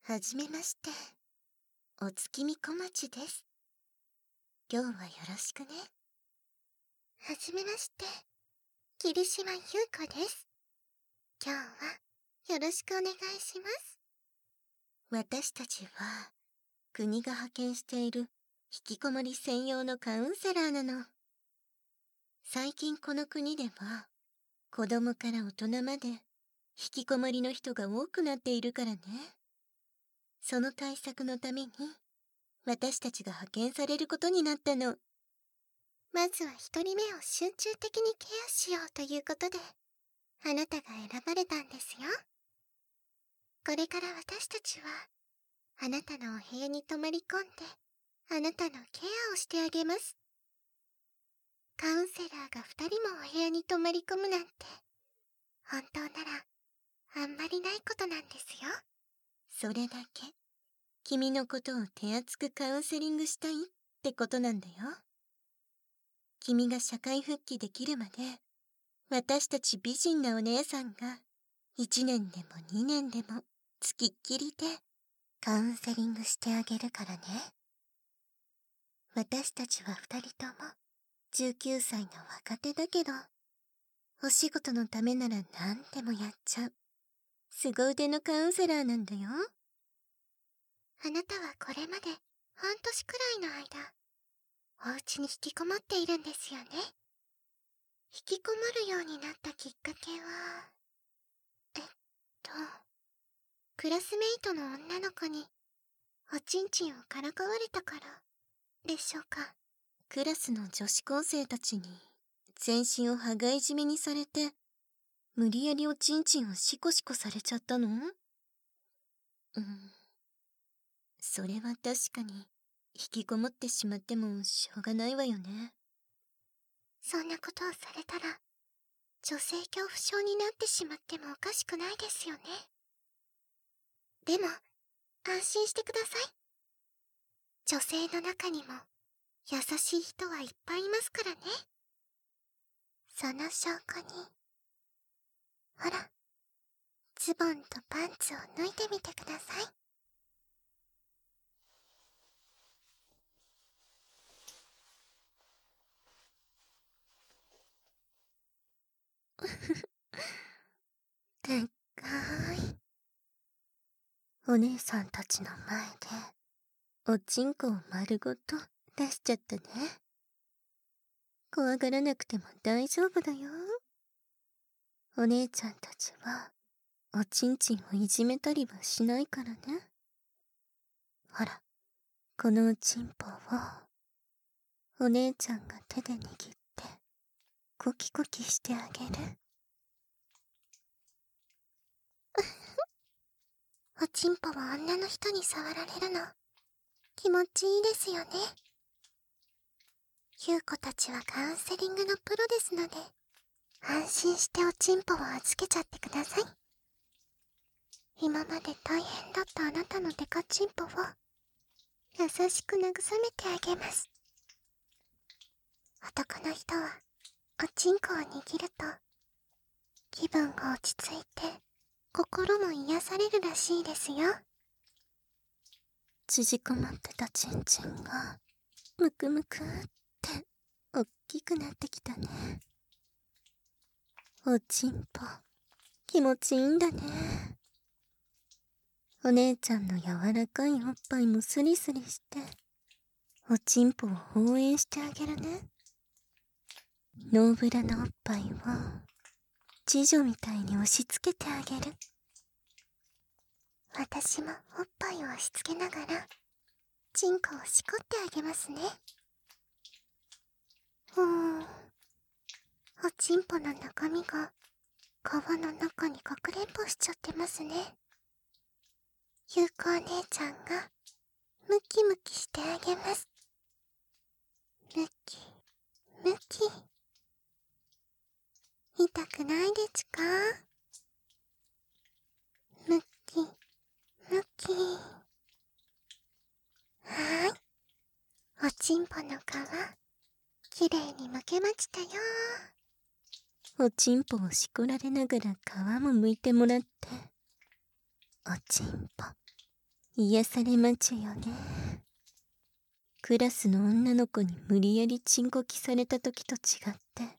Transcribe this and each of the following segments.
はじめまして。お月見小町です。今日はよろしくね。はじめまして。霧島優子です。今日はよろしくお願いします。私たちは国が派遣している引きこもり専用のカウンセラーなの。最近この国では子供から大人まで引きこもりの人が多くなっているからね。その対策のために私たちが派遣されることになったの。まずは一人目を集中的にケアしようということで、あなたが選ばれたんですよ。これから私たちは、あなたのお部屋に泊まり込んで、あなたのケアをしてあげます。カウンセラーが2人もお部屋に泊まり込むなんて、本当なら、あんまりないことなんですよ。それだけ、君のことを手厚くカウンセリングしたいってことなんだよ。君が社会復帰できるまで、私たち美人なお姉さんが1年でも2年でもつきっきりでカウンセリングしてあげるからね。私たちは2人とも19歳の若手だけど、お仕事のためなら何でもやっちゃう凄腕のカウンセラーなんだよ。あなたはこれまで半年くらいの間、お家に引きこもっているんですよね。引きこもるようになったきっかけは、クラスメイトの女の子におちんちんをからかわれたからでしょうか。クラスの女子高生たちに全身を羽交い締めにされて、無理やりおちんちんをシコシコされちゃったの？それは確かに引きこもってしまってもしょうがないわよね。そんなことをされたら女性恐怖症になってしまってもおかしくないですよね。でも安心してください。女性の中にも優しい人はいっぱいいますからね。その証拠に、ほら、ズボンとパンツを脱いでみてください。でっかーい。お姉さんたちの前でおちんこを丸ごと出しちゃったね。怖がらなくても大丈夫だよ。お姉ちゃんたちはおちんちんをいじめたりはしないからね。ほら、このおちんぽをお姉ちゃんが手で握ってコキコキしてあげる。おちんぽは女の人に触られるの気持ちいいですよね。優子たちはカウンセリングのプロですので、安心しておちんぽを預けちゃってください。今まで大変だったあなたのデカチンポを優しく慰めてあげます。男の人はおちんこを握ると気分が落ち着いて心も癒されるらしいですよ。縮こまってたチンチンがむくむくっておっきくなってきたね。おちんぽ気持ちいいんだね。お姉ちゃんの柔らかいおっぱいもスリスリしておちんぽを応援してあげるね。ノーブラのおっぱいを次女みたいに押し付けてあげる。私もおっぱいを押し付けながらチンコをしこってあげますね。おちんぽの中身が皮の中にかくれんぼしちゃってますね。ゆうこお姉ちゃんがムキムキしてあげます。ムキムキ。痛くないですか？ムキムキ。はーい。おちんぽの皮きれいに剥けましたよ。おちんぽをしこられながら皮も剥いてもらって、おちんぽ癒されまちゅよね。クラスの女の子に無理やりチンコキされた時と違って、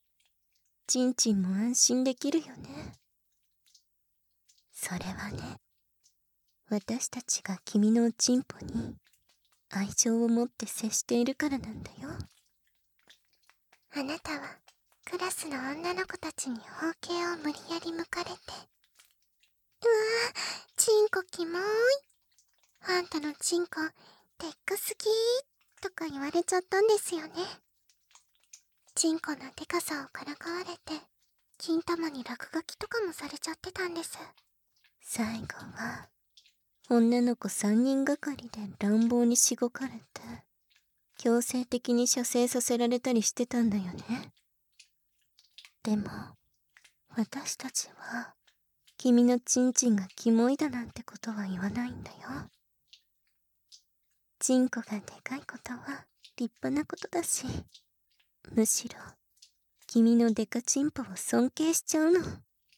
チンチンも安心できるよね。それはね、私たちが君のおちんぽに愛情を持って接しているからなんだよ。あなたはクラスの女の子たちに包茎を無理やり剥かれて、うわぁ、チンコキモーい。あんたのチンコ、でっかすぎーとか言われちゃったんですよね。チンコのでかさをからかわれて、金玉に落書きとかもされちゃってたんです。最後は、女の子3人がかりで乱暴にしごかれて、強制的に射精させられたりしてたんだよね。でも、私たちは、君のチンチンがキモいだなんてことは言わないんだよ。チンコがでかいことは立派なことだし、むしろ、君のデカチンポを尊敬しちゃうの。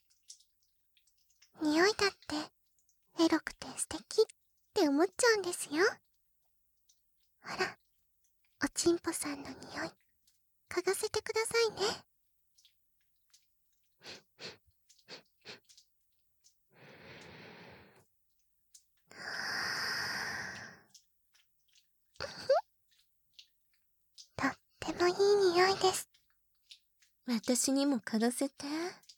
匂いだって、エロくて素敵って思っちゃうんですよ。ほら、おちんぽさんの匂い、嗅がせてくださいね。とってもいい匂いです。私にも嗅がせて。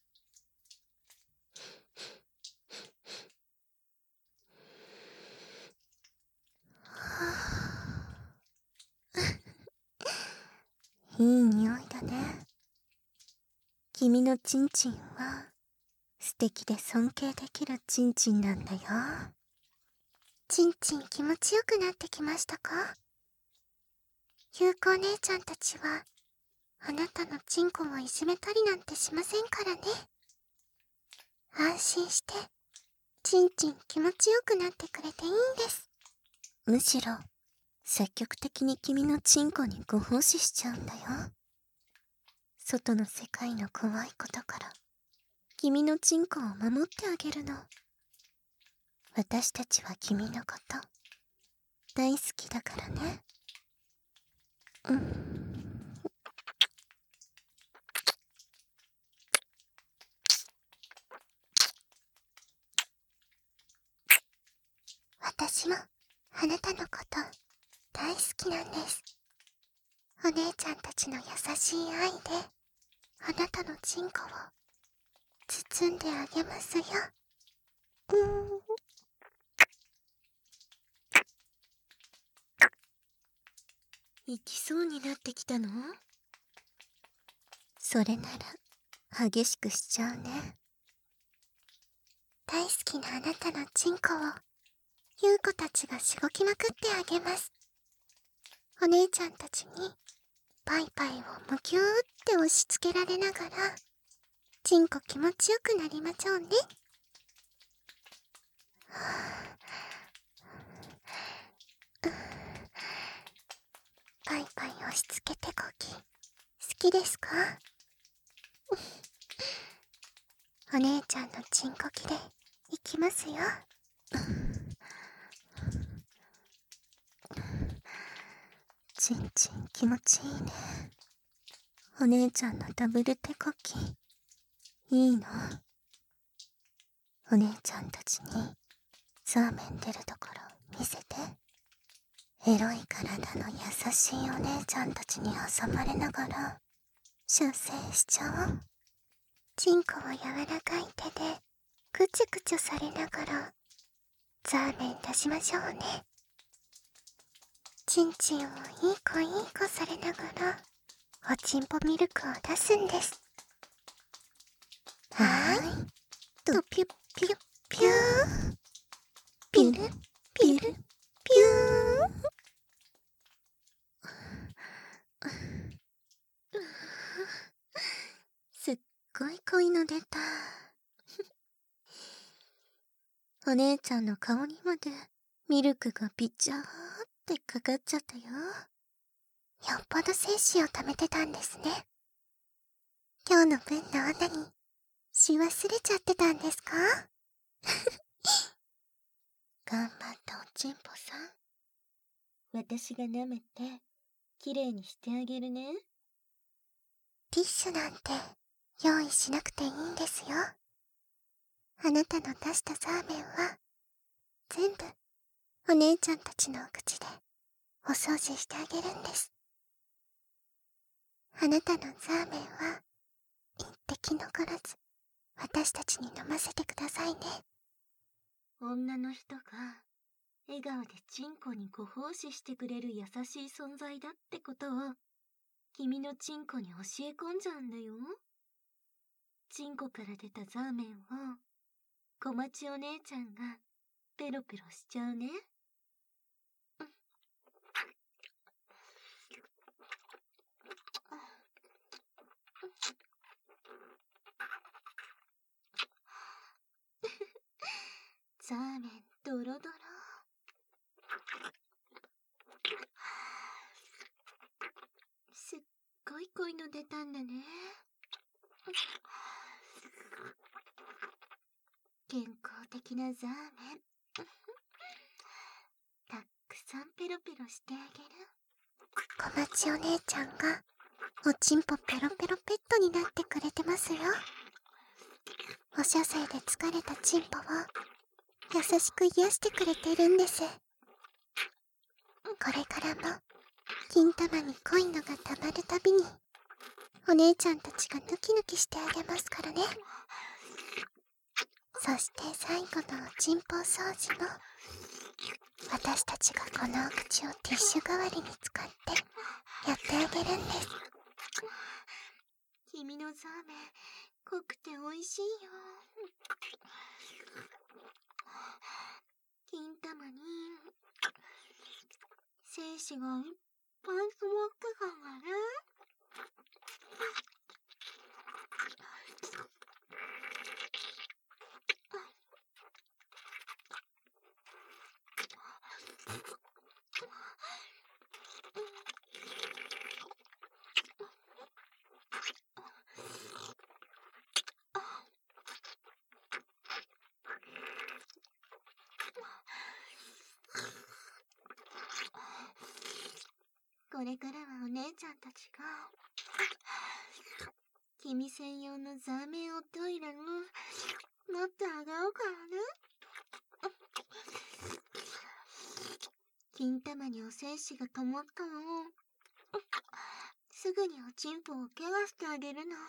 いい匂いだね。君のチンチンは素敵で尊敬できるチンチンなんだよ。チンチン気持ちよくなってきましたか？ゆうこお姉ちゃんたちはあなたのチンコをいじめたりなんてしませんからね。安心してチンチン気持ちよくなってくれていいんです。むしろ積極的に君のチンコにご奉仕しちゃうんだよ。外の世界の怖いことから君のチンコを守ってあげるの。私たちは君のこと大好きだからね。私もあなたのこと大好きなんです。お姉ちゃんたちの優しい愛であなたのチンコを包んであげますよ。行きそうになってきたの？それなら激しくしちゃうね。大好きなあなたのチンコをゆうこたちがしごきまくってあげます。お姉ちゃんたちにパイパイをむきゅーって押し付けられながらチンコ気持ちよくなりましょうね。パイパイ押し付けてこき好きですか？お姉ちゃんのチンコキでいきますよ。チンチン気持ちいいね。お姉ちゃんのダブル手こきいいの？お姉ちゃんたちにザーメン出るところ見せて。エロい体の優しいお姉ちゃんたちに挟まれながら射精しちゃおう。チンコを柔らかい手でくちゅくちゅされながらザーメン出しましょうね。チンチンをいい子いい子されながらおちんぽミルクを出すんです。はーい。とピュッピュッピュー。ピルピルピュー。すっごい濃いの出た。お姉ちゃんの顔にまでミルクがピチャーってかかっちゃったよ。よっぽど精子を溜めてたんですね。今日の分の女にし忘れちゃってたんですか？ 頑張ったおちんぽさん。私が舐めて、きれいにしてあげるね。ティッシュなんて、用意しなくていいんですよ。あなたの出したザーメンは、全部、お姉ちゃんたちのお口で、お掃除してあげるんです。あなたのザーメンは、一滴残らず、私たちに飲ませてくださいね。女の人が、笑顔でチンコにご奉仕してくれる優しい存在だってことを、君のチンコに教え込んじゃうんだよ。チンコから出たザーメンを、小町お姉ちゃんが、ペロペロしちゃうね。ザーメンドロドロ。すっごい濃いの出たんだね。健康的なザーメン。たくさんペロペロしてあげる。小町お姉ちゃんがおちんぽペロペロペットになってくれてますよ。お射精で疲れたチンポを優しく癒してくれてるんです。これからも金玉に濃いのがたまるたびにお姉ちゃんたちがヌキヌキしてあげますからね。そして最後のおちんぽ掃除も私たちがこのお口をティッシュ代わりに使ってやってあげるんです。君のザーメン濃くて美味しいよ。金玉に精子がいっぱい詰まってたんだね。これからはお姉ちゃんたちが君専用のザーメンおトイレの持ってあげようからね。金玉にお精子が止まったのをすぐにおちんぽをケアしてあげるの。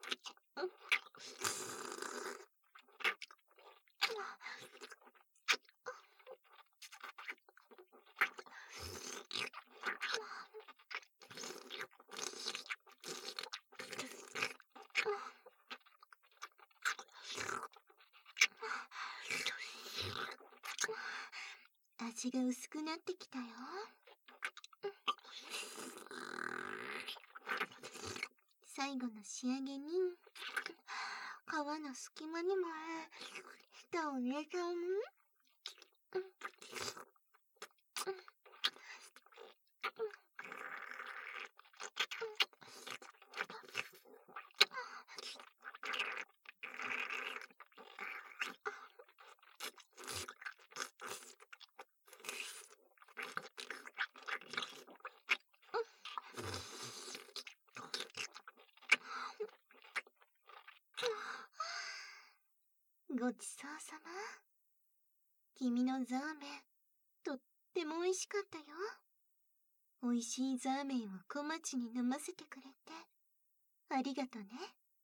味が薄くなってきたよ。最後の仕上げに皮の隙間にも舌を入れちゃうね。ごちそうさま。君のザーメン、とっても美味しかったよ。美味しいザーメンを小町に飲ませてくれて、ありがとね。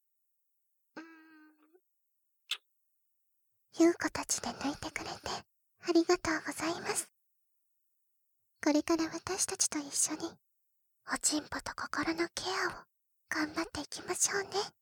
優子たちで抜いてくれて、ありがとうございます。これから私たちと一緒に、おちんぽと心のケアを頑張っていきましょうね。